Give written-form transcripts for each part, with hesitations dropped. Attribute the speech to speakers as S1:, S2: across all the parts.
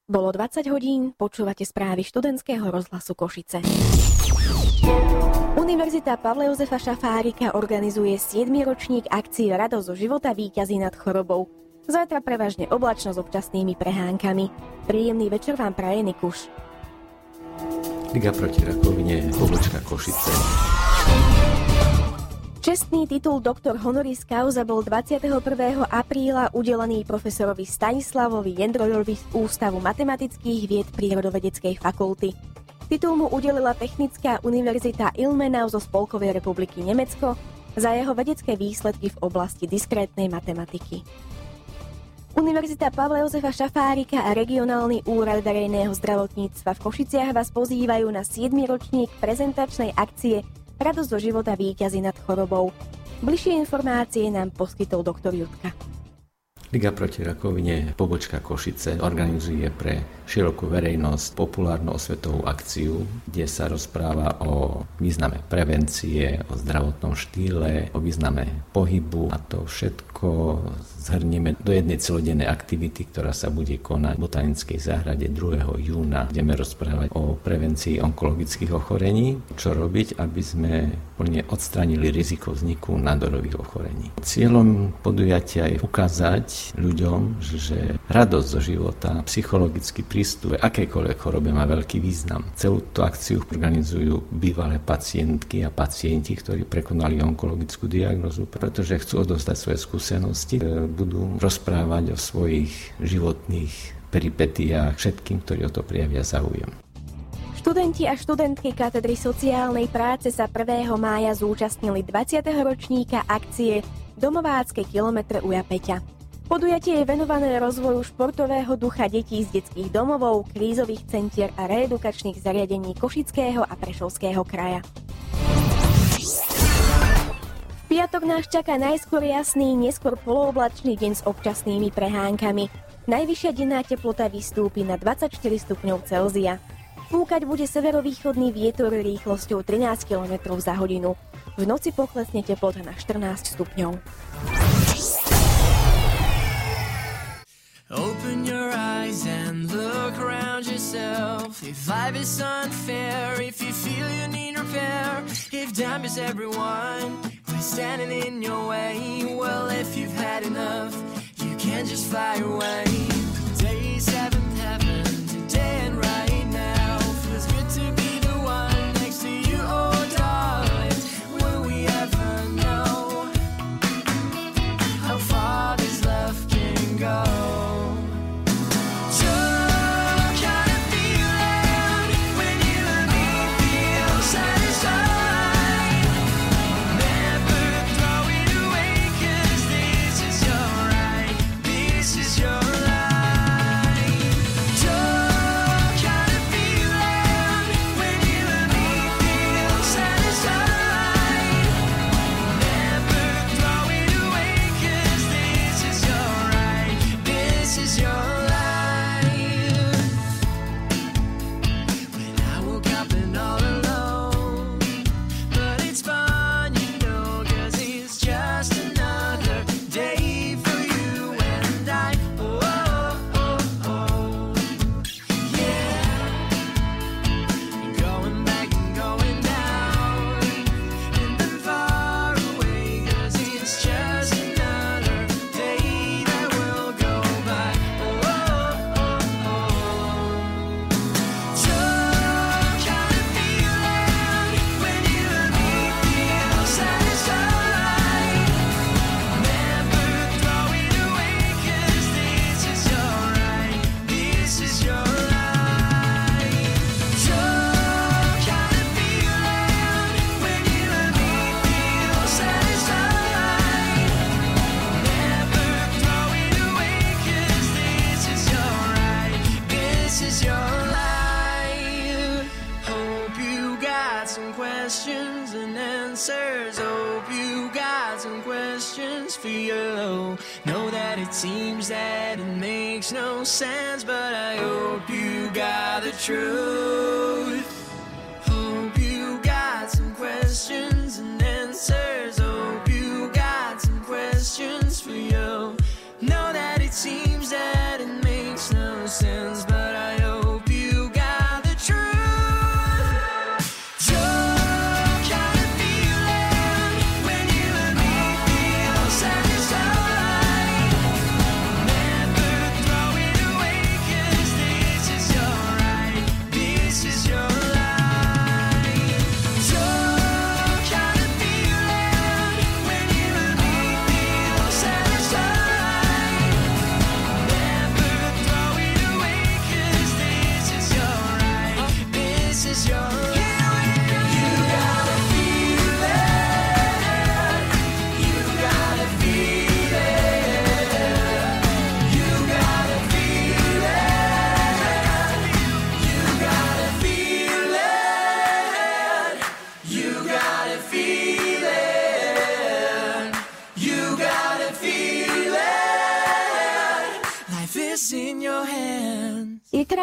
S1: Bolo 20 hodín, počúvate správy študentského rozhlasu Košice. Univerzita Pavla Jozefa Šafárika organizuje 7. ročník akcie Radosť zo života víťazí nad chorobou. Zajtra prevažne oblačno s občasnými prehánkami. Príjemný večer vám praje Nikuš.
S2: Liga proti rakovine, pobočka Košice.
S1: Čestný titul doktor honoris causa bol 21. apríla udelený profesorovi Stanislavovi Jendrojovi z Ústavu matematických vied Prírodovedeckej fakulty. Titul mu udelila Technická univerzita Ilmenau zo Spolkovej republiky Nemecko za jeho vedecké výsledky v oblasti diskrétnej matematiky. Univerzita Pavla Jozefa Šafárika a Regionálny úrad verejného zdravotníctva v Košiciach vás pozývajú na 7. ročník prezentačnej akcie Radosť zo života víťazí nad chorobou. Bližšie informácie nám poskytol doktor Jutka.
S2: Liga proti rakovine, pobočka Košice organizuje pre širokú verejnosť populárnu osvetovú akciu, kde sa rozpráva o význame prevencie, o zdravotnom štýle, o význame pohybu a to všetko zhrnieme do jednej celodennej aktivity, ktorá sa bude konať v Botanickej záhrade 2. júna. Budeme rozprávať o prevencii onkologických ochorení, čo robiť, aby sme plne odstránili riziko vzniku nádorových ochorení. Cieľom podujatia je ukázať ľuďom, že radosť zo života, psychologický prístup akejkoľvek chorobe má veľký význam. Celú tú akciu organizujú bývalé pacientky a pacienti, ktorí prekonali onkologickú diagnózu, pretože chcú odovzdať svoje skúsenosti, budú rozprávať o svojich životných peripetiách všetkým, ktorí o to prijavia záujem.
S1: Študenti a študentky katedry sociálnej práce sa 1. mája zúčastnili 20. ročníka akcie Domovácké kilometre Uja Peťa. Podujatie je venované rozvoju športového ducha detí z detských domovov, krízových centier a reedukačných zariadení Košického a Prešovského kraja. V piatok nás čaká najskôr jasný, neskôr polooblačný deň s občasnými prehánkami. Najvyššia denná teplota vystúpi na 24 stupňov Celzia. Fúkať bude severovýchodný vietor rýchlosťou 13 km za hodinu. V noci poklesne teplota na 14 stupňov.
S3: Open your eyes and look around yourself. If life is unfair, if you feel you need repair, if time is everyone who's standing in your way, well, if you've had enough, you can't just fly away. Days haven't happened today and right now. Feels good to be the one next to you, oh darling. Will we ever know how far this love can go? Seems that it makes no sense, but I hope you got the truth. Hope you got some questions and answers. Hope you got some questions for you. Know that it seems that it makes no sense, but I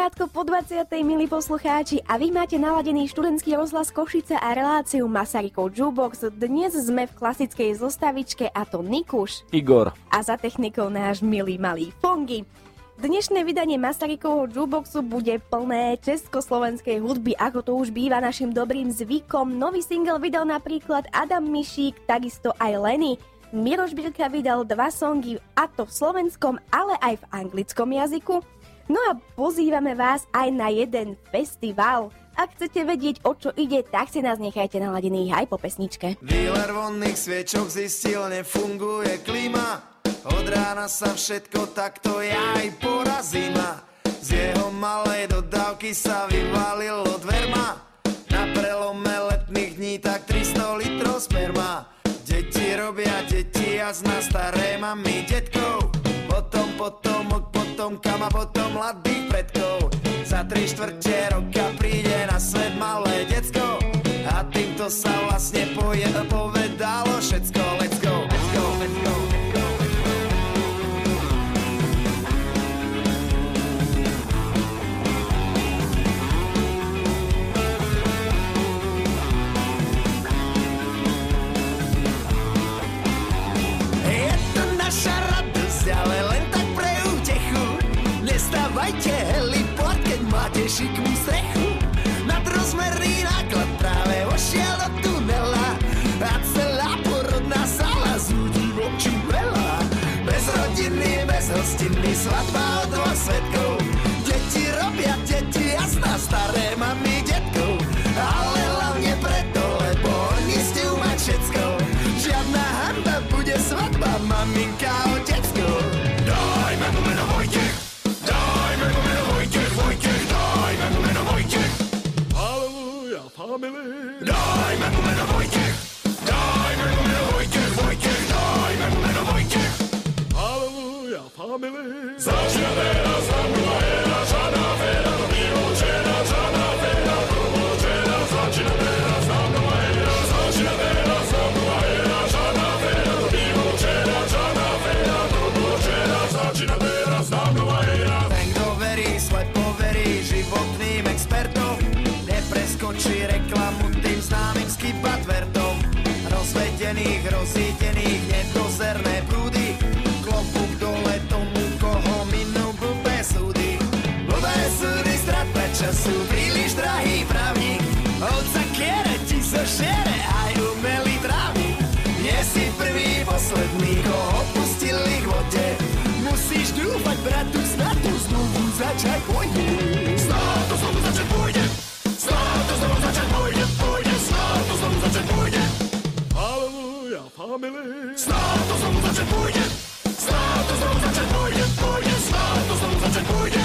S1: krátko po 20. milí poslucháči, a vy máte naladený študentský rozhlas Košice a reláciu Masarykov Jukebox. Dnes sme v klasickej zostavičke, a to Nikuš,
S4: Igor
S1: a za technikou náš milý malý Fongy. Dnešné vydanie Masarykovho Jukeboxu bude plné československej hudby, ako to už býva našim dobrým zvykom. Nový single vydal napríklad Adam Mišík, takisto aj Lenny. Miroš Birka vydal 2 songy, a to v slovenskom, ale aj v anglickom jazyku. No a pozývame vás aj na jeden festival. Ak chcete vedieť, o čo ide, tak si nás nechajte naladených aj po pesničke.
S5: Dealer vonných sviečok zistil, nefunguje klíma. Od rána sa všetko takto ja aj porazím. Z jeho malej dodávky sa vyvalilo dverma. Na prelome letných dní tak 300 litrov sperma. Deti robia deti a zná staré mami detkov. Potom kam a potom mladých predkov. Za 3/4 roka príde na svet malé decko. A týmto sa vlastne povedalo všetko. Let's go, let's go, let's go, let's go. Je to naša radosť, ale len tak pre útechu. Nestávajte heliport, keď máte šikmú strechu. Nadrozmerný náklad práve vošiel do tunela a celá porodná sala z ľudí občí veľa. Bez rodiny, bez hostiny, svadba od 2 svetkov. Deti robia deti, jasná, staré mami detkov. Ale hlavne preto, lebo oni stiú mať všetko. Žiadna hanba, bude svadba, maminka, otecko. Dajme mu meno Vojtech, dajme mu meno Vojtech, Vojtech, dajme mu meno Vojtech. Halleluja, family. Dajme mu meno Vojtech, dajme mu meno Vojtech, Vojtech, dajme mu meno Vojtech. Halleluja, family. Začína teraz nová éra, žádná féra, to bylo včera, žádná féra, to bylo včera. Začína teraz nová éra, začína teraz nová éra, žádná féra, to bylo včera, žádná féra, to bylo včera. Začína teraz nová éra. Ten, kto verí, slepo verí životným expertom, nepreskočí reklamu tým známym skipatvertom. Rozvedených, rozítených, nedozerné prúdy, klobúk dole tomu, koho minú blbé súdy. Blbé súdy, strata času, príliš drahý právnik, ovca kiere ti zožere aj umelý trávnik. Nie si prvý, posledný, koho pustili k vode. Musíš dúfať, bratu, snad to znovu začať pôjde. Snad to znovu začať pôjde. Snad to znovu začať pôjde, pôjde. Snad to znovu začať pôjde. Halleluja, family. Snad to znovu začať pôjde. Snad to znovu začať pôjde, pôjde. Snad to znovu začať pôjde.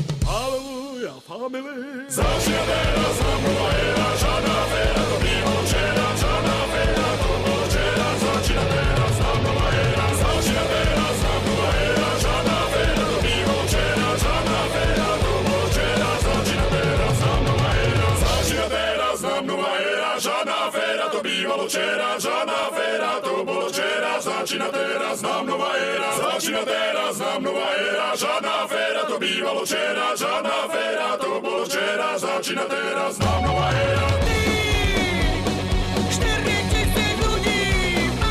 S5: Halleluja, family. Začína teraz nová éra, žádná féra, to bylo včera, žádná féra, to bylo včera. Začína teraz nová éra, začína teraz nová éra, žádná féra, to bylo včera, žádná féra, to bylo včera. Začína teraz nová éra, začína teraz nová éra, žádná féra, to bývalo včera, žádná féra, to bolo včera. Začína teraz nová éra, začína teraz nová éra, žádná féra, to bývalo včera, žádná féra, to bolo včera. Začína teraz nová éra. 4000 ľudí má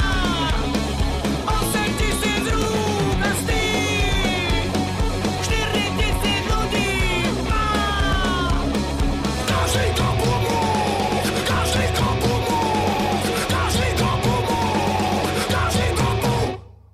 S5: 8000 rúk a stých. 4000 ľudí má každý kopu múk, každý kopu múk, každý kopu múk, každý kopu múk.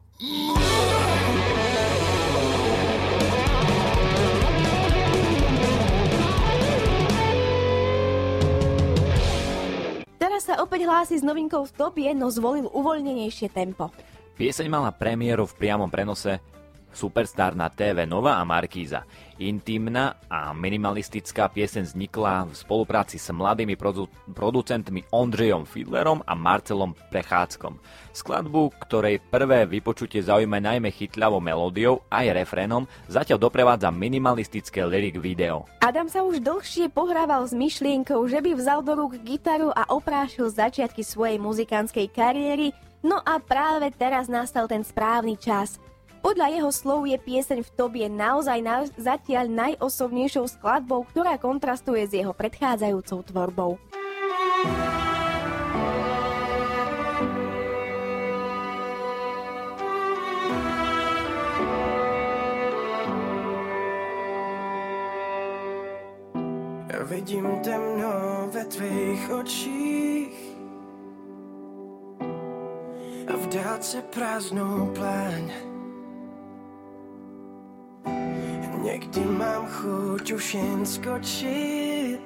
S1: Teraz sa opäť hlási s novinkou v topie, no zvolil uvoľnenejšie tempo.
S4: Pieseň mala premiéru v priamom prenose Superstar na TV Nova a Markíza. Intimná a minimalistická pieseň vznikla v spolupráci s mladými producentmi Ondřejom Fiedlerom a Marcelom Prechádzkom. Skladbu, ktorej prvé vypočutie zaujíma najmä chytľavou melódiou aj refrénom, zatiaľ doprevádza minimalistické lyric video.
S1: Adam sa už dlhšie pohrával s myšlienkou, že by vzal do rúk gitaru a oprášil začiatky svojej muzikánskej kariéry, no a práve teraz nastal ten správny čas. Podľa jeho slov je pieseň V tobie naozaj zatiaľ najosobnejšou skladbou, ktorá kontrastuje s jeho predchádzajúcou tvorbou.
S5: Vidím temno ve tvých očích a v dálce prázdnou pláň. Někdy mám chuť už jen skočit,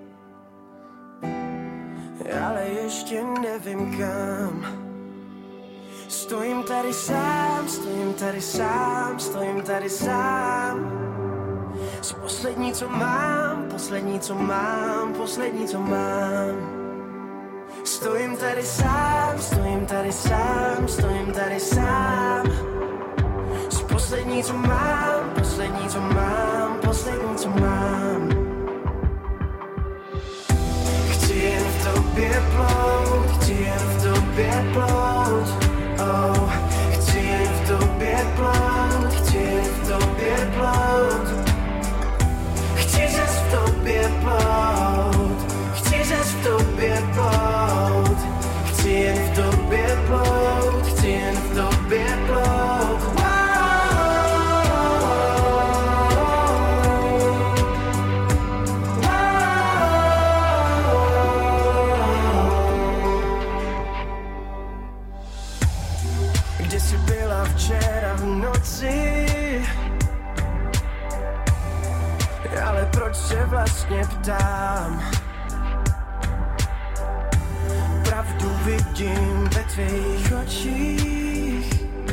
S5: ale ještě nevím kam. Stojím tady sám, stojím tady sám, stojím tady sám. Jsi poslední, co mám, poslední, co mám, poslední, co mám. Stojím tady sám, stojím tady sám, stojím tady sám. Jsi poslední, co mám, poslední, co mám, poslední, co mám. Chci jen v tobě plout, chci jen v tobě plout, oh. Chci jen v tobě plout, chci jen v tobě plout. Chci zas v tobě plout, chci zas v tobě plout. Chci jen v tobě plout, chci jen v tobě plout. Kde jsi byla včera v noci? Ale proč se vlastně ptám? Pravdu vidím ve tvých očích,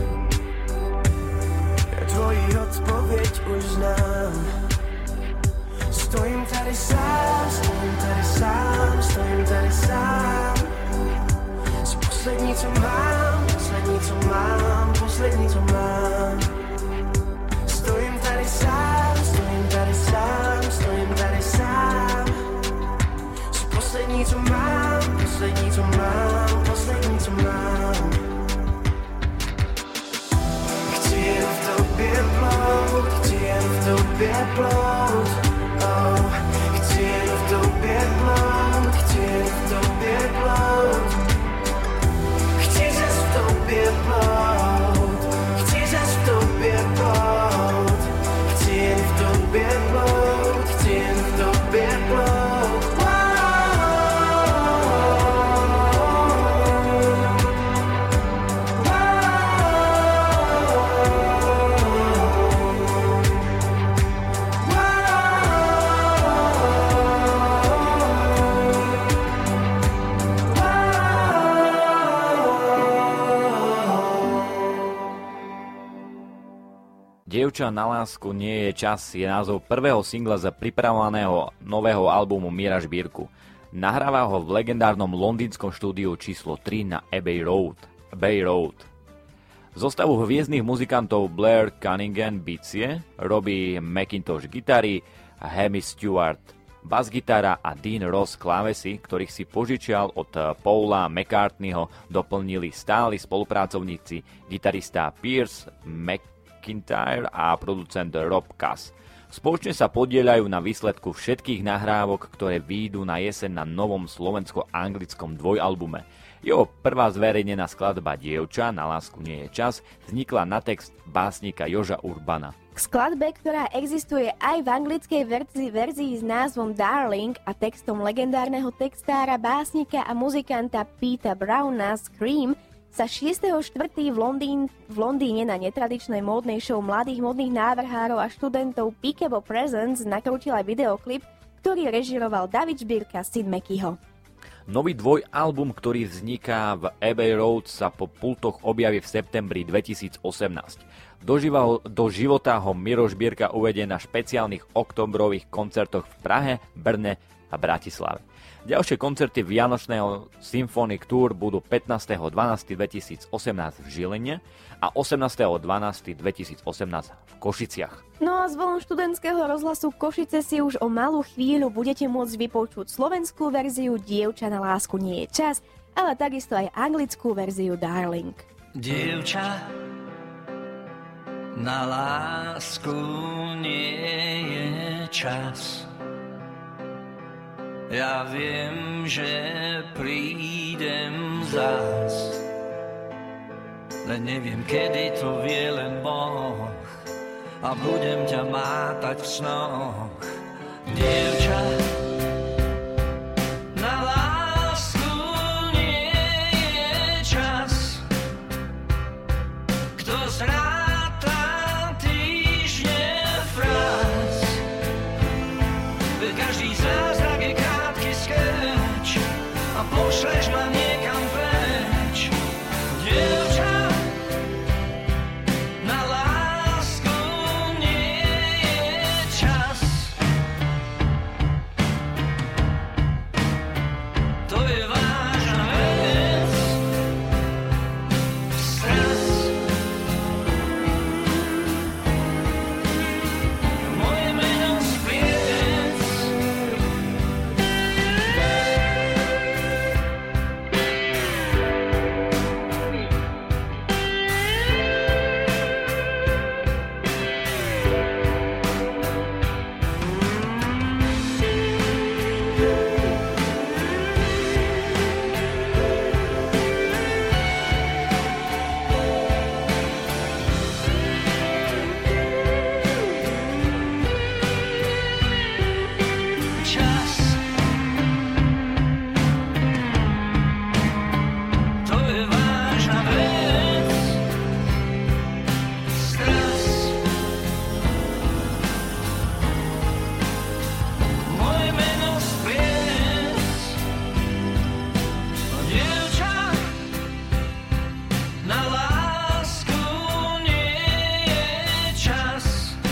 S5: tvoji odpověď už znám. Stojím tady sám, stojím tady sám, stojím tady sám. Jsi poslední, co mám, poslední, co mám, poslední, co mám. Stojím tady sám, stojím tady sám, stojím tady sám. Jsi poslední, co mám, poslední, co mám, poslední, co mám. Chci jen v tobě plout, chci jen v tobě plout, oh. Chci jen v tobě plout, chci jen v tobě plout. Chci zas v tobě plout, chci zas v tobě plout. Chci jen v tobě plout, chci jen v tobě plout.
S4: Dievča na lásku nie je čas je názov prvého singla z pripravovaného nového albumu Míra Žbírku. Nahráva ho v legendárnom londýnskom štúdiu číslo 3 na Abbey Road. Zostavu hviezdnych muzikantov Blair Cunningham bicie, Robbie McIntosh gitary, Hemi Stewart basgitara a Dean Ross klávesy, ktorých si požičial od Paula McCartneyho, doplnili stáli spolupracovníci gitarista Piers McIntyre a producent Rob Cass. Spoločne sa podieľajú na výsledku všetkých nahrávok, ktoré výjdu na jeseň na novom slovensko-anglickom dvojalbume. Jeho prvá zverejnená skladba Dievča na lásku nie je čas vznikla na text básnika Joža Urbana.
S1: K skladbe, ktorá existuje aj v anglickej verzii s názvom Darling a textom legendárneho textára, básnika a muzikanta Peta Browna Scream, sa 6.4. v Londýne na netradičnej módnej show mladých modných návrhárov a študentov Peekaboo Presents nakrútil aj videoklip, ktorý režiroval David Žbírka Sid Mekyho.
S4: Nový dvojalbum, ktorý vzniká v Abbey Road, sa po pultoch objaví v septembri 2018. Do života ho Miro Žbírka uvedie na špeciálnych oktobrových koncertoch v Prahe, Brne a Bratislave. Ďalšie koncerty Vianočného Symphonic Tour budú 15.12.2018 v Žiline a 18.12.2018 v Košiciach.
S1: No a z vln študentského rozhlasu Košice si už o malú chvíľu budete môcť vypočuť slovenskú verziu Dievča na lásku nie je čas, ale takisto aj anglickú verziu Darling.
S6: Dievča
S5: Na lásku nie je čas. Ja viem, že prídem zás, len neviem, kedy to vie len Boh, a budem ťa mátať v snoch. Dievča, na lásku nie je čas. Kto zráta týždne fráz, každý zázrak je krátky skeč a pošleš ma niekam preč. Dievča, na lásku nie je čas. To je vážna vec, stras. Moje meno spliec. Čas, to je vážna vec, stras. Moje meno spliec. Dievča, na lásku nie je čas.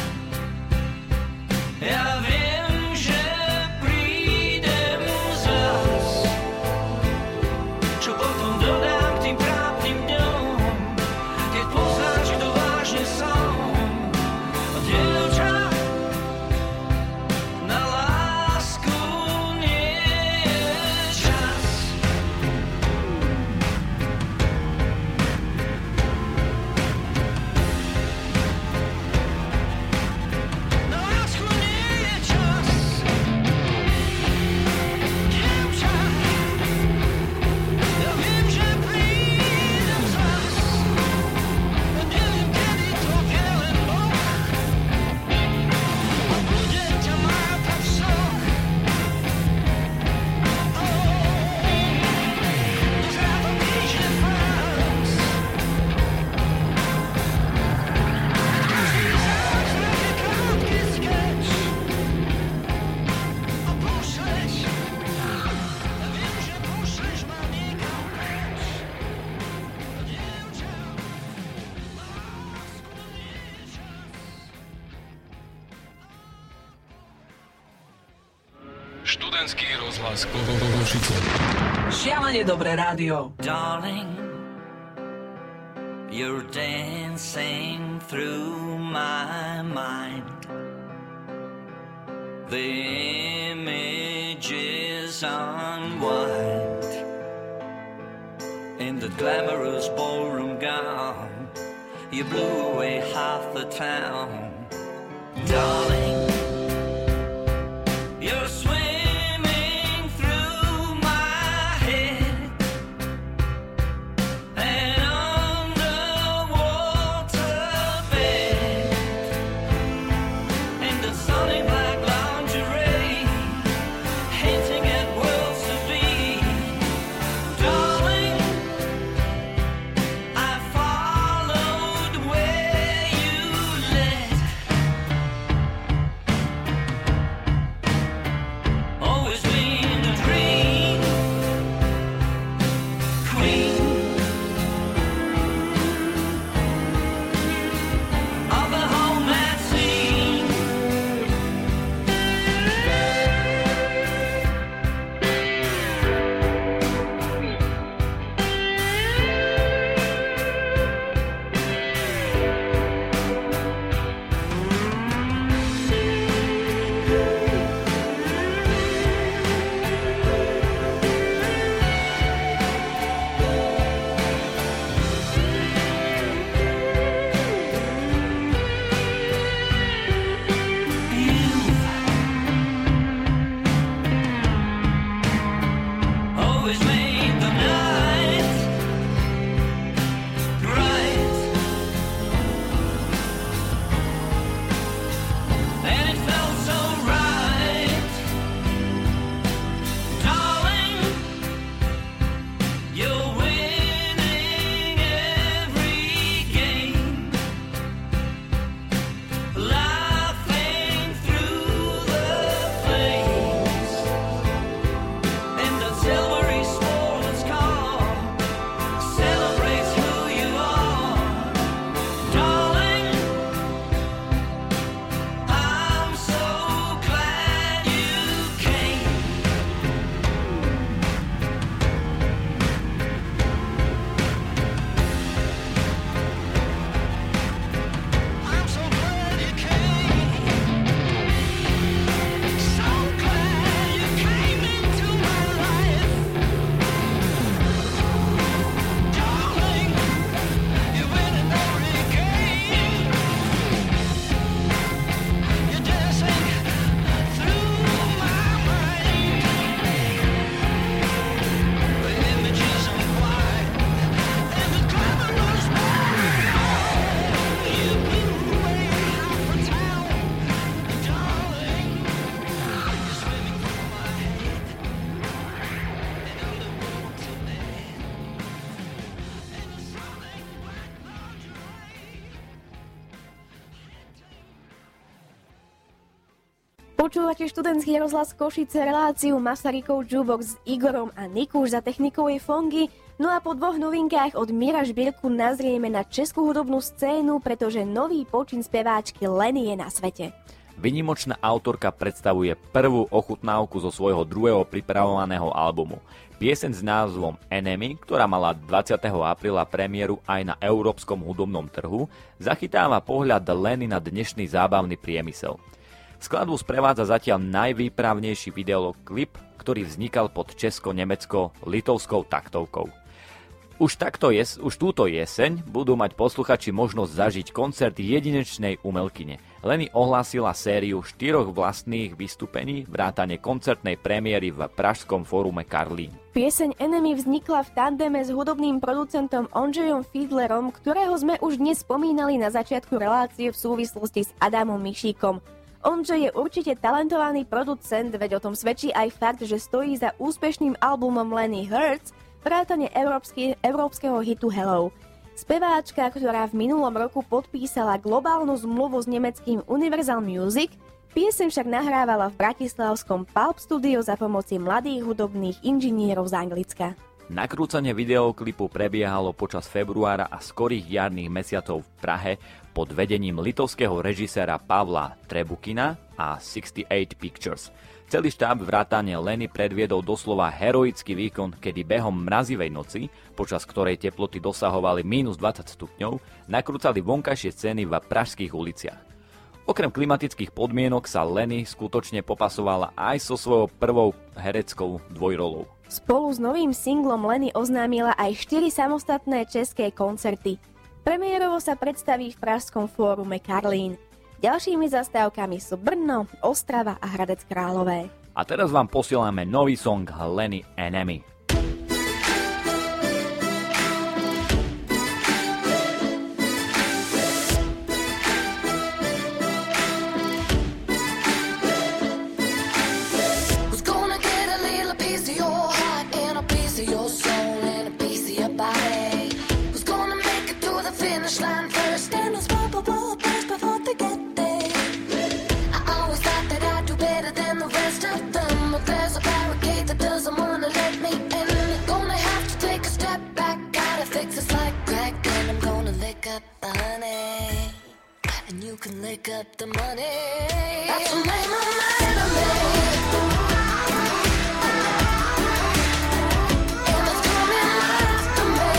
S5: Ja viem, že prídem zás. Čo potom dodám k tým trápnym dňom, keď poznáš, kto vážne som. Dievča, na lásku nie je čas. Na lásku nie je čas. Dievča, ja viem, že prídem zás. Neviem, kedy to vie len Boh, a budem ťa mátať v snoch. Dozrá to týždne fráz. Každý zázrak je krátky skeč a pošleš. Ja viem, že pošleš ma niekam preč. Dievča, na lásku nie je čas.
S6: Študentský rozhlas Košice.
S7: Šialene dobré rádio.
S5: Darling, you're dancing through my mind. The images unwind in the glamorous ballroom gown. You blew away half the town. Darling, you're swimming through my head and underwater bed in the sunny black lingerie, hinting at worlds to be. Darling, I followed where you led.
S1: Počúvate študentský rozhlas Košice, reláciu Masarykov Jukebox s Igorom a Nikuš, za technikou je Fongy. No a po 2 novinkách od Mira Žbírku nazrieme na českú hudobnú scénu, pretože nový počin speváčky Leny je na svete.
S4: Vynimočná autorka predstavuje prvú ochutnávku zo svojho druhého pripravovaného albumu. Pieseň s názvom Enemy, ktorá mala 20. apríla premiéru aj na európskom hudobnom trhu, zachytáva pohľad Leny na dnešný zábavný priemysel. Skladbu sprevádza zatiaľ najvýpravnejší videoklip, ktorý vznikal pod česko-nemecko-litovskou taktovkou. Už túto jeseň budú mať posluchači možnosť zažiť koncert jedinečnej umelkyne. Leny ohlásila sériu 4 vlastných vystúpení vrátane koncertnej premiéry v pražskom fórume Karlín.
S1: Pieseň Enemy vznikla v tandeme s hudobným producentom Ondřejom Fiedlerom, ktorého sme už dnes spomínali na začiatku relácie v súvislosti s Adamom Mišíkom. Ondřej je určite talentovaný producent, veď o tom svedčí aj fakt, že stojí za úspešným albumom Leny Hurts, vrátane európskeho hitu Hello. Speváčka, ktorá v minulom roku podpísala globálnu zmluvu s nemeckým Universal Music, pieseň však nahrávala v bratislavskom Pulp Studio za pomoci mladých hudobných inžinierov z Anglicka.
S4: Nakrúcanie videoklipu prebiehalo počas februára a skorých jarných mesiacov v Prahe pod vedením litovského režiséra Pavla Trebukina a 68 Pictures. Celý štáb vrátane Leny predviedol doslova heroický výkon, kedy behom mrazivej noci, počas ktorej teploty dosahovali -20 stupňov, nakrúcali vonkajšie scény v pražských uliciach. Okrem klimatických podmienok sa Leny skutočne popasovala aj so svojou prvou hereckou dvojrolou.
S1: Spolu s novým singlom Leny oznámila aj 4 samostatné české koncerty. Premiérovo sa predstaví v pražskom fórume Karlín. Ďalšími zastávkami sú Brno, Ostrava a Hradec Králové.
S4: A teraz vám posielame nový song Leny Enemy.
S8: Lick up the money. That's the name of my enemy. And it's coming after me.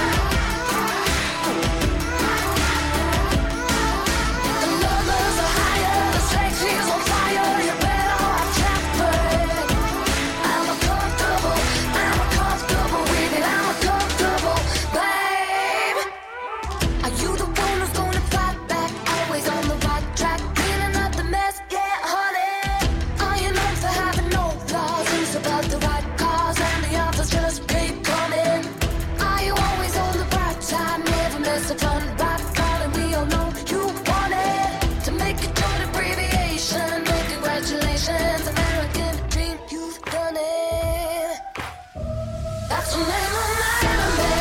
S8: The numbers are higher, the sex is on fire. You better watch out for it. I'm uncomfortable with it. I'm uncomfortable, babe. Are you the one who's gonna fight back? Always on the right track, cleaning up the mess, yeah, honey. Are you known for having no flaws? Who's about the right cause and the others just keep coming? Are you always on the bright side? Never miss a fun ride, darling, we all know you want it. To make it to the abbreviation, well, congratulations, American dream, you've done it. That's the name of my enemy.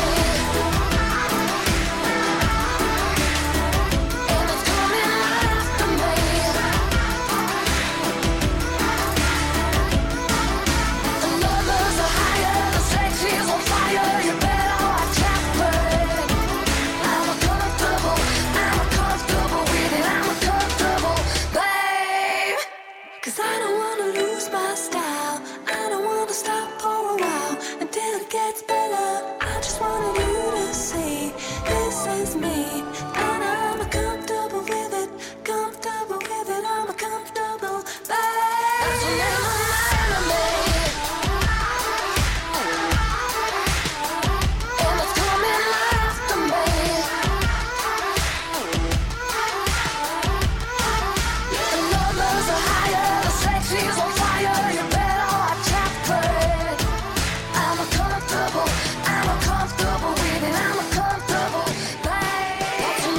S8: I'm uncomfortable with it. I'm uncomfortable, babe.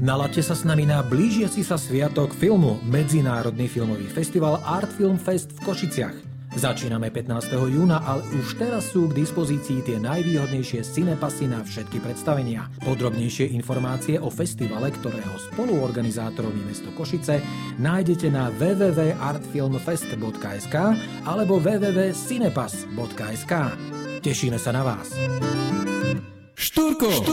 S9: Nalaďte sa s nami na blížiaci sa sviatok filmu, Medzinárodný filmový festival Art Film Fest v Košiciach. Začíname 15. júna, ale už teraz sú k dispozícii tie najvýhodnejšie cinepasy na všetky predstavenia. Podrobnejšie informácie o festivale, ktorého spoluorganizátorom je mesto Košice, nájdete na www.artfilmfest.sk alebo www.cinepas.sk. Tešíme sa na vás.
S10: Štúrko!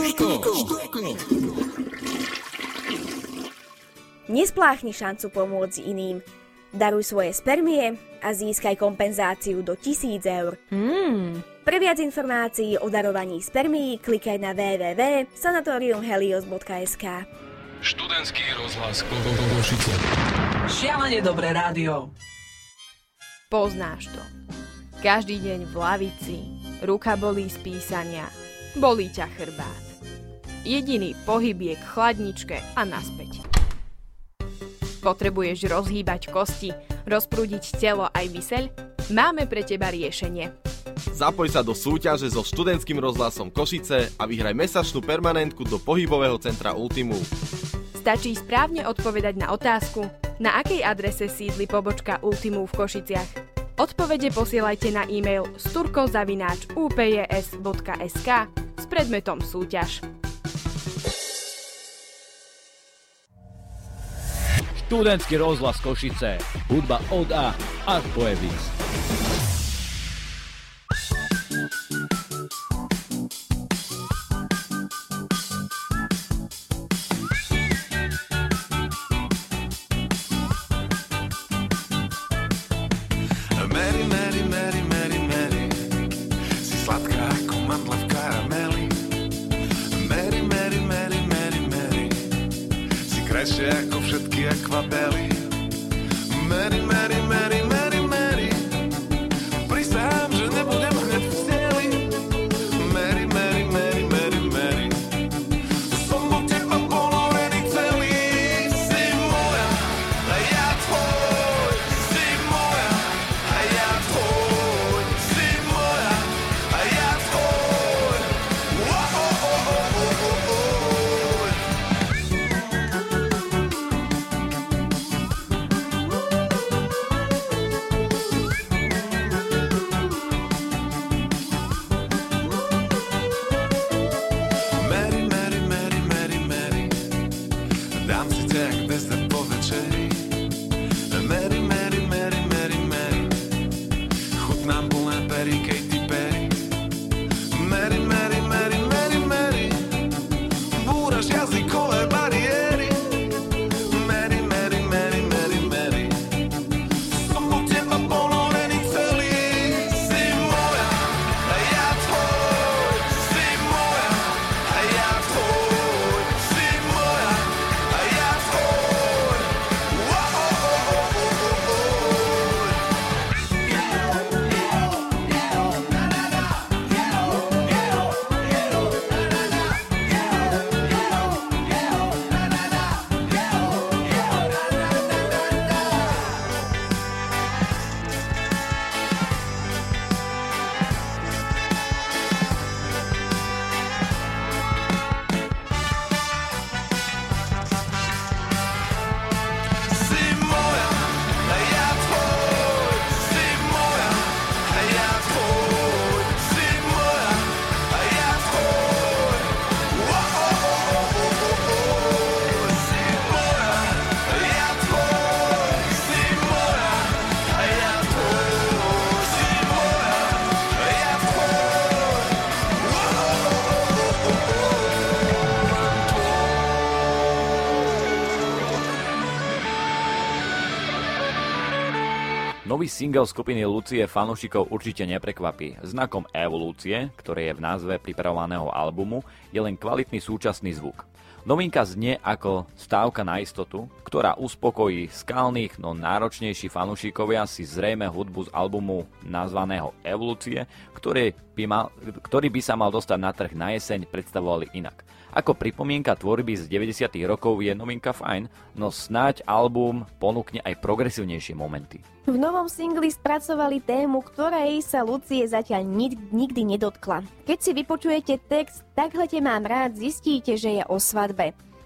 S1: Nespláchni šancu pomôcť iným. Daruj svoje spermie a získaj kompenzáciu do 1000 eur. Pre viac informácií o darovaní spermií klikaj na www.sanatoriumhelios.sk.
S6: Študentský rozhlas Košice.
S7: Šialene dobré rádio.
S11: Poznáš to. Každý deň v lavici, ruka bolí z písania, bolí ťa chrbát. Jediný pohyb je k chladničke a naspäť. Potrebuješ rozhýbať kosti, rozprúdiť telo aj myseľ? Máme pre teba riešenie.
S12: Zapoj sa do súťaže so študentským rozhlasom Košice a vyhraj mesačnú permanentku do pohybového centra Ultimum.
S11: Stačí správne odpovedať na otázku, na akej adrese sídli pobočka Ultimu v Košiciach. Odpovede posielajte na e-mail sturko@ups.sk s predmetom súťaž.
S4: Študentský rozhlas Košice. Hudba od A až po Evis.
S5: Mary, Mary, Mary, Mary, Mary, si sladká ako mandla v karameli. Mary, Mary, Mary, Mary, Mary, si krajšia ako všetky akvabely. Mary, Mary, Mary, Mary, Mary, prisahám, že nebudem hneď v cieli. Mary, Mary, Mary, Mary, Mary, som bol teba ponorený celý. Si moja a ja tvoj, si moja a ja tvoj, si moja a ja tvoj. Mary, Mary, Mary, Mary, Mary, dám si ťa jak dezert po večeri. Mary, Mary, Mary, Mary, Mary, chutnám plné pery Katy Perry. Mary, Mary, Mary, Mary, Mary, búraš jazykové bariéry. Mary, Mary, Mary, Mary, Mary, som po teba ponorený celý. Si moja a ja tvoj, si moja a ja tvoj, si moja a ja tvoj. Si moja a ja tvoj, si moja a ja tvoj, si moja a ja tvoj. Si moja a ja tvoj, si moja a ja tvoj, si moja a ja
S4: Nový single skupiny Lucie fanúšikov určite neprekvapí. Znakom evolúcie, ktoré je v názve pripravovaného albumu, je len kvalitný súčasný zvuk. Novinka znie ako stávka na istotu, ktorá uspokojí skalných, no náročnejší fanúšikovia si zrejme hudbu z albumu nazvaného Evolúcie, ktorý by sa mal dostať na trh na jeseň, predstavovali inak. Ako pripomienka tvorby z 90. rokov je novinka fajn, no snáď album ponúkne aj progresívnejšie momenty.
S1: V novom singli spracovali tému, ktorej sa Lucie zatiaľ nikdy nedotkla. Keď si vypočujete text Takhle te mám rád, zistíte, že je o svadbe.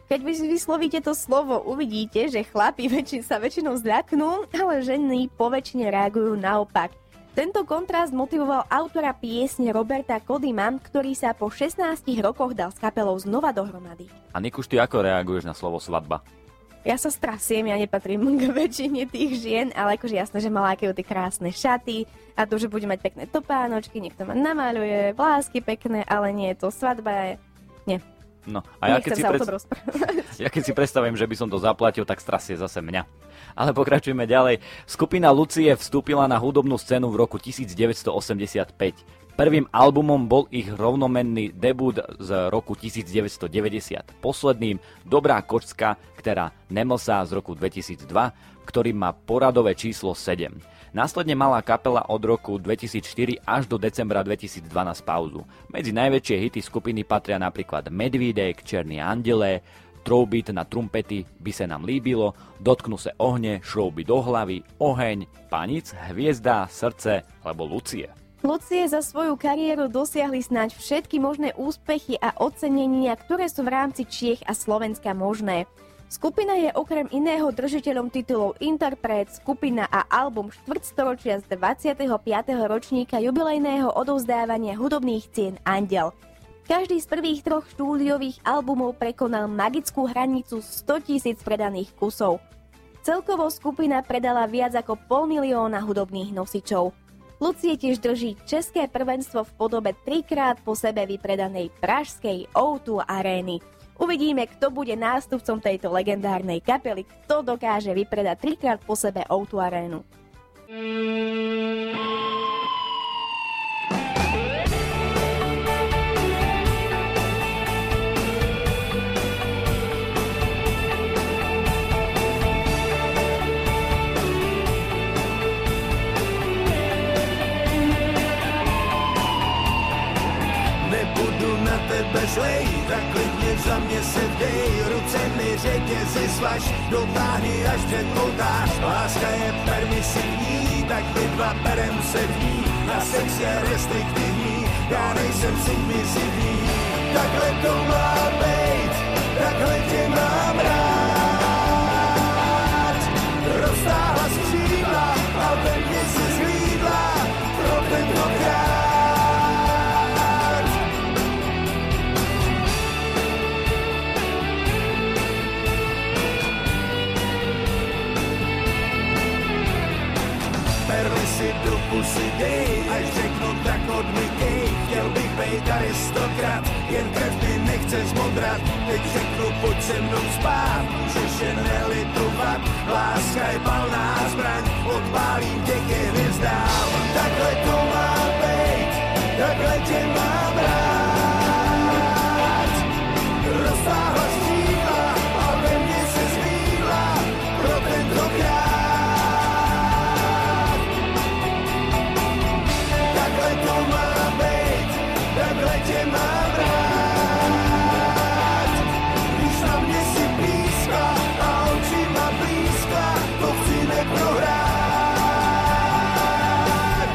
S1: Keď vyslovíte to slovo, uvidíte, že chlapi sa väčšinou zľaknú, ale ženy poväčšine reagujú naopak. Tento kontrast motivoval autora piesne Roberta Kodima, ktorý sa po 16 rokoch dal s kapelou znova dohromady.
S4: A Nikuš, ty ako reaguješ na slovo svadba?
S1: Ja sa strasiem, ja nepatrím k väčšine tých žien, ale akože jasné, že malákajú tie krásne šaty a to, že bude mať pekné topánočky, niekto ma namaľuje, vlásky pekné, ale nie, to svadba je... Nie.
S4: No, a ja keď si predstavím, že by som to zaplatil, tak strasie zase mňa. Ale pokračujeme ďalej. Skupina Lucie vstúpila na hudobnú scénu v roku 1985. Prvým albumom bol ich rovnomenný debut z roku 1990. Posledným Dobrá kočka, ktorá nemlsá z roku 2002, ktorý má poradové číslo 7. Následne mala kapela od roku 2004 až do decembra 2012 pauzu. Medzi najväčšie hity skupiny patria napríklad Medvídek, Černí andele, Troubit na trumpety By se nám líbilo, Dotknu se ohne, Šrouby do hlavy, Oheň, Panic, Hviezda, Srdce alebo Lucie.
S1: Lucie za svoju kariéru dosiahli snáď všetky možné úspechy a ocenenia, ktoré sú v rámci Čiech a Slovenska možné. Skupina je okrem iného držiteľom titulov Interpret, skupina a album štvrtstoročia z 25. ročníka jubilejného odovzdávania hudobných cien Andiel. Každý z prvých 3 štúdiových albumov prekonal magickú hranicu 100 000 predaných kusov. Celkovo skupina predala viac ako 500 000 hudobných nosičov. Lucie tiež drží české prvenstvo v podobe 3-krát po sebe vypredanej pražskej O2 arény. Uvidíme, kto bude nástupcom tejto legendárnej kapely, kto dokáže vypredať 3-krát po sebe O2 arénu.
S5: Nebudu na tebe zlej, tak klidně za mě se vdej, ruce mi řetězy svaž, dotáhni až před oltář. Láska je permisivní, tak my dva berem se v ní, na sex je restriktivní, já nejsem submisivní. Takhle to má být, takhle tě mám rád. Roztáhla skřídla a ve mně si zhlídla pro tentokrát. Perly si do pusy dej, až řeknu tak odmykej. Chtěl bych bejt aristokrat, jen krev mi nechce zmodrat. Teď řeknu pojď se mnou spát, můžeš je nelitovat. Láska je palná zbraň, odpálím tě ke hvězdám. Takhle to má bejt, takhle tě mám rád. Roztáhla skřídla a ve mně se zlídla pro tentokrát. Takhle tě mám rád. Když na mě si blízka a očima blízka, to chci neprohrát.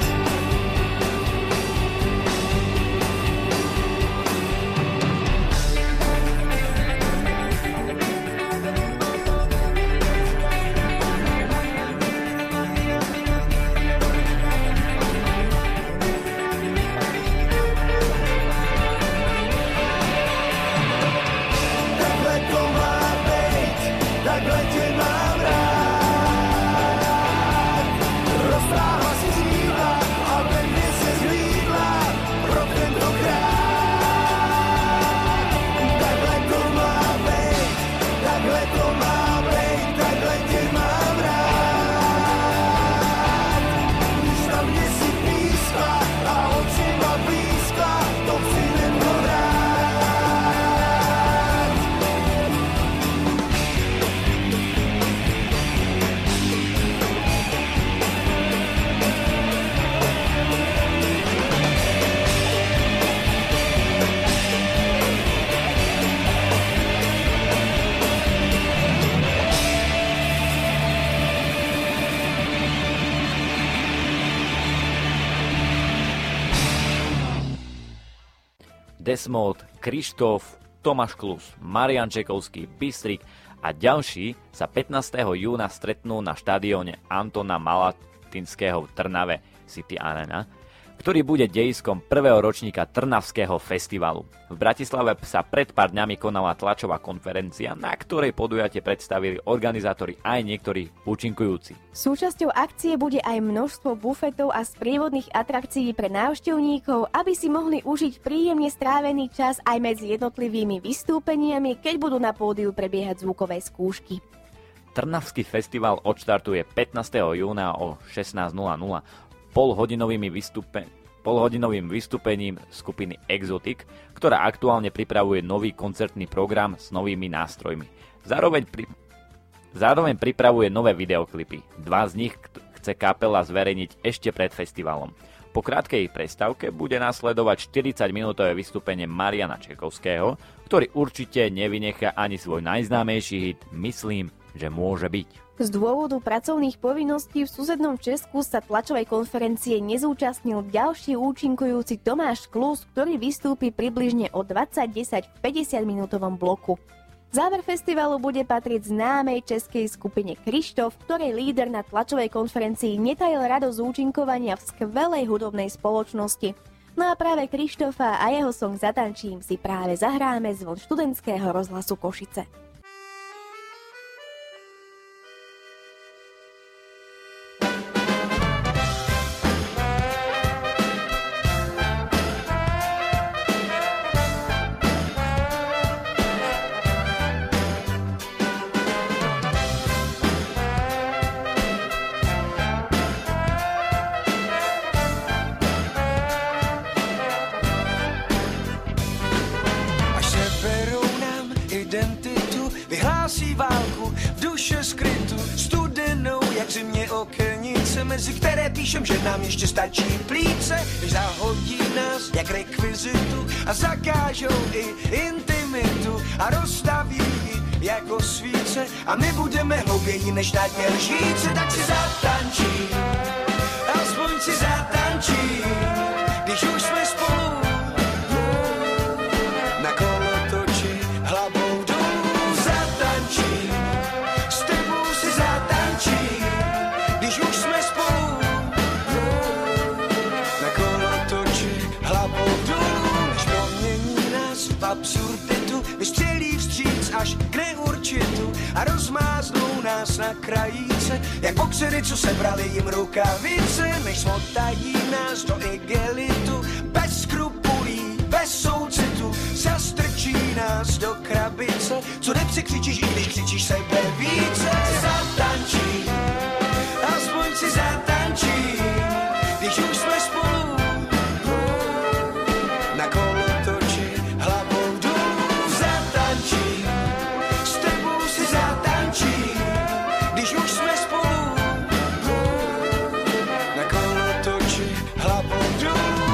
S4: Desmod, Krištof, Tomáš Klus, Marián Čekovský, Bystrik a ďalší sa 15. júna stretnú na štadióne Antona Malatinského v Trnave City Arena, ktorý bude dejiskom prvého ročníka Trnavského festivalu. V Bratislave sa pred pár dňami konala tlačová konferencia, na ktorej podujatie predstavili organizátori aj niektorí účinkujúci.
S1: Súčasťou akcie bude aj množstvo bufetov a sprievodných atrakcií pre návštevníkov, aby si mohli užiť príjemne strávený čas aj medzi jednotlivými vystúpeniami, keď budú na pódiu prebiehať zvukové skúšky.
S4: Trnavský festival odštartuje 15. júna o 16:00 polhodinovým vystúpením skupiny Exotic, ktorá aktuálne pripravuje nový koncertný program s novými nástrojmi. Zároveň pripravuje nové videoklipy. 2 z nich chce kapela zverejniť ešte pred festivalom. Po krátkej prestávke bude nasledovať 40-minútové vystúpenie Mariana Čekovského, ktorý určite nevynechá ani svoj najznámejší hit Myslím, že môže byť.
S1: Z dôvodu pracovných povinností v susednom Česku sa tlačovej konferencie nezúčastnil ďalší účinkujúci Tomáš Klus, ktorý vystúpi približne o 20:10 v 50-minútovom bloku. Záver festivalu bude patriť známej českej skupine Krištof, ktorej líder na tlačovej konferencii netajil radosť z účinkovania v skvelej hudobnej spoločnosti. No a práve Krištofa a jeho song Zatančím si práve zahráme z vln študentského rozhlasu Košice.
S5: Mezi které píšem, že nám ještě stačí plíce, zahodí nás jak rekvizitu a zakážou i intimitu a rozstaví ji jako svíce a my budeme hlouběji než na dně lžíce, tak si zatančí, aspoň si zatančí, když už jsme spolu na kolotoči hlavou dolů zatančí, s tebou si zatančí, když už jsme spolu na kolotoči hlavou dolů, než promění nás v absurditu, vystřelí vstříc až k neurčitu a rozmáznou nás na krajíce, jak boxery, co sebrali jim rukavice, než smotají nás do igelitu, bez skrupulí, bez soucitu, zastrčí nás do krabice, co nepřekřičíš, i když křičíš sebe více, zatančí, aspoň si zatančí, když už jsme spolu na kolotoči hlavou dolů zatančí, s tebou si zatančí, když už jsme spolu na kolotoči hlavou dolů.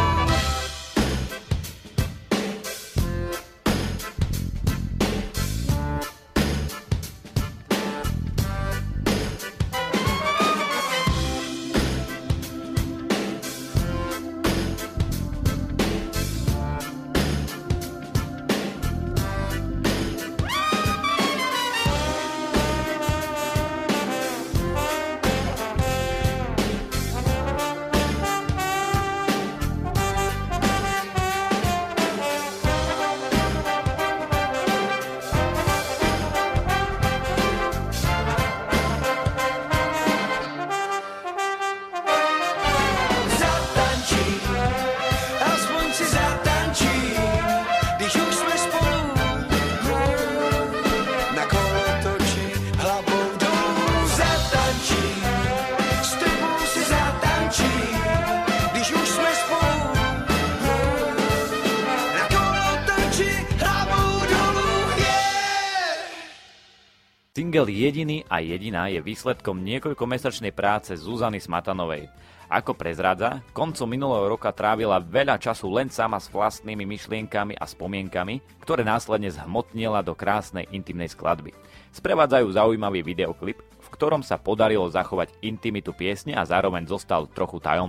S4: Single Jediný a jediná je výsledkom niekoľkomesačnej práce Zuzany Smatanovej. Ako prezradza, koncom minulého roka trávila veľa času len sama s vlastnými myšlienkami a spomienkami, ktoré následne zhmotnila do krásnej intimnej skladby. Sprevádzajú zaujímavý videoklip, v ktorom sa podarilo zachovať intimitu piesne a zároveň zostal trochu tajomný.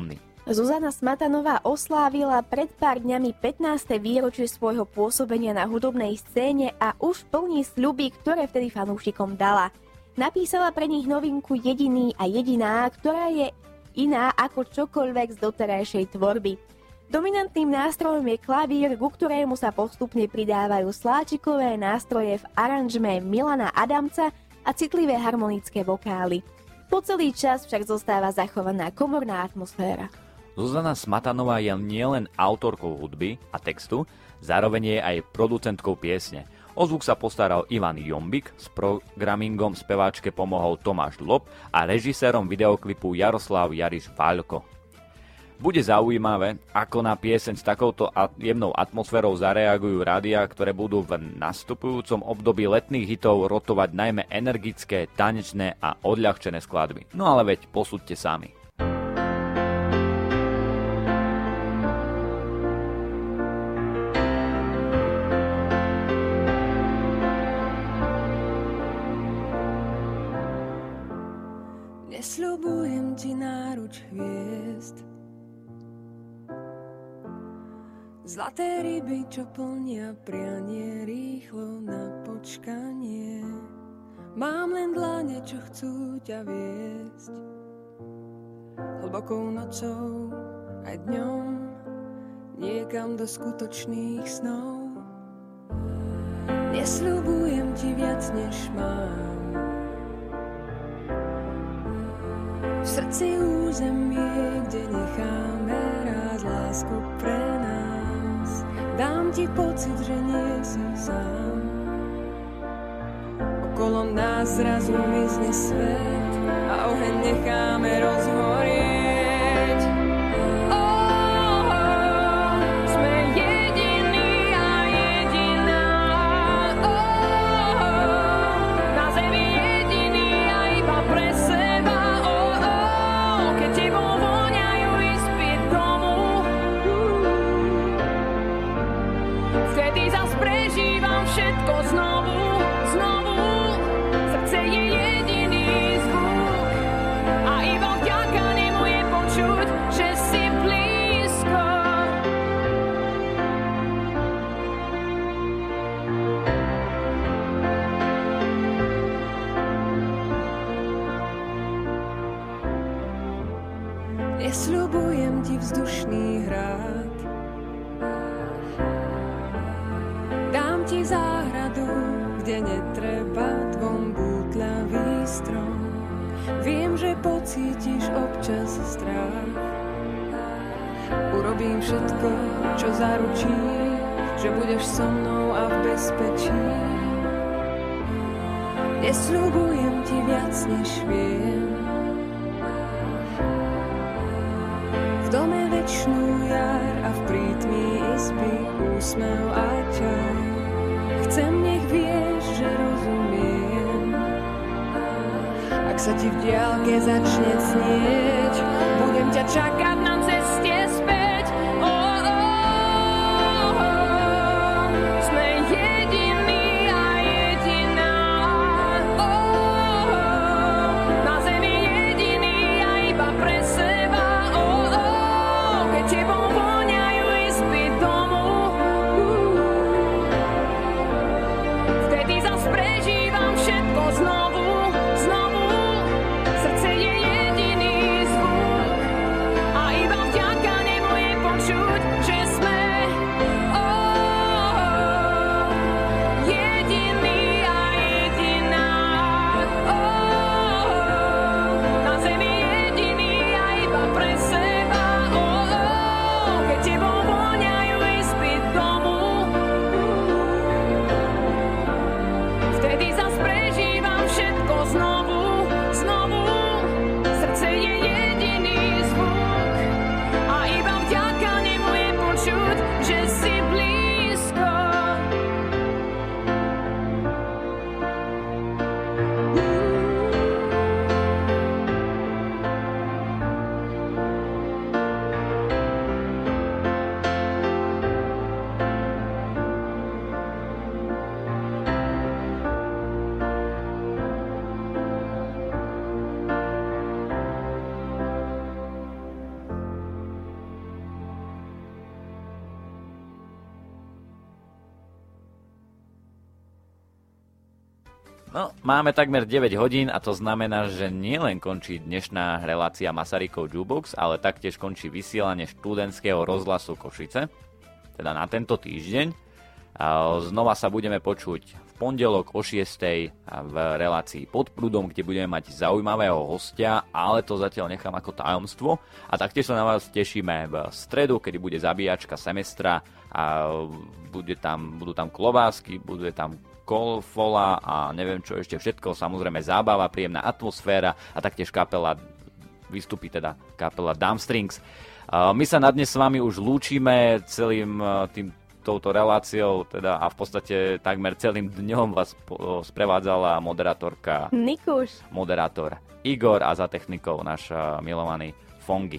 S1: Zuzana Smatanová oslávila pred pár dňami 15. výročie svojho pôsobenia na hudobnej scéne a už plní sľuby, ktoré vtedy fanúšikom dala. Napísala pre nich novinku Jediný a jediná, ktorá je iná ako čokoľvek z doterajšej tvorby. Dominantným nástrojom je klavír, ku ktorému sa postupne pridávajú sláčikové nástroje v aranžme Milana Adamca a citlivé harmonické vokály. Po celý čas však zostáva zachovaná komorná atmosféra.
S4: Zuzana Smatanová je nielen autorkou hudby a textu, zároveň je aj producentkou piesne. O zvuk sa postaral Ivan Jombik, s programingom speváčke pomohol Tomáš Lob a režisérom videoklipu Jaroslav Jariš Váľko. Bude zaujímavé, ako na pieseň s takouto jemnou atmosférou zareagujú rádia, ktoré budú v nastupujúcom období letných hitov rotovať najmä energické, tanečné a odľahčené skladby. No ale veď posúďte sami.
S10: Nesľubujem ti náruč hviezd, zlaté ryby, čo plnia prianie rýchlo na počkanie. Mám len dlane, čo chcú ťa viesť, hlbokou nocou aj dňom, niekam do skutočných snov. Nesľubujem ti viac, než mám, v srdci územie, kde necháme ráz lásku pre nás. Dám ti pocit, že nie si sám. Okolo nás zrazu mizne svet a oheň necháme rozhorieť. Sme jediní a jediná. Na zemi jediní a iba pre seba. Keď tebou voňajú izby domu, vtedy zas prežívam všetko znovu. Srdce je jediný zvuk a iba vďaka nemu je počuť, že si blízko. Nesľubujem ti vzdušný hrad, dám ti záhradu, kde netreba dvom bútľavý strom. Viem, že pocítiš občas strach, urobím všetko, čo zaručí, že budeš so mnou a v bezpečí. Nesľubujem ti viac, než viem, v dome večnú jar a v prítmí izby úsmev a ťah. Chcem, nech vieš, že rozumiem. Ak sa ti v diaľke začne snieť, budem ťa čakať na ceste späť. Sme jediní a jediná. Na zemi jediní a iba pre seba. Keď tebou voňajú izby domu, vtedy zas prežívam všetko znovu. Srdce je jediný zvuk a iba
S4: No, máme takmer 9 hodín a to znamená, že nielen končí dnešná relácia Masarykov Jukebox, ale taktiež končí vysielanie študentského rozhlasu Košice, teda na tento týždeň. Znova sa budeme počuť v pondelok o 6:00 v relácii Pod prúdom, kde budeme mať zaujímavého hostia, ale to zatiaľ nechám ako tajomstvo. A taktiež sa na vás tešíme v stredu, kedy bude zabíjačka semestra a budú tam klobásky, bude tam kolfola a neviem čo ešte všetko, samozrejme zábava, príjemná atmosféra a taktiež vystupí teda kapela Dumbstrings. My sa na dnes s vami už lúčime celým touto reláciou teda a v podstate takmer celým dňom vás sprevádzala moderátorka
S1: Nikuš,
S4: moderátor Igor a za technikou náš milovaný Fongy.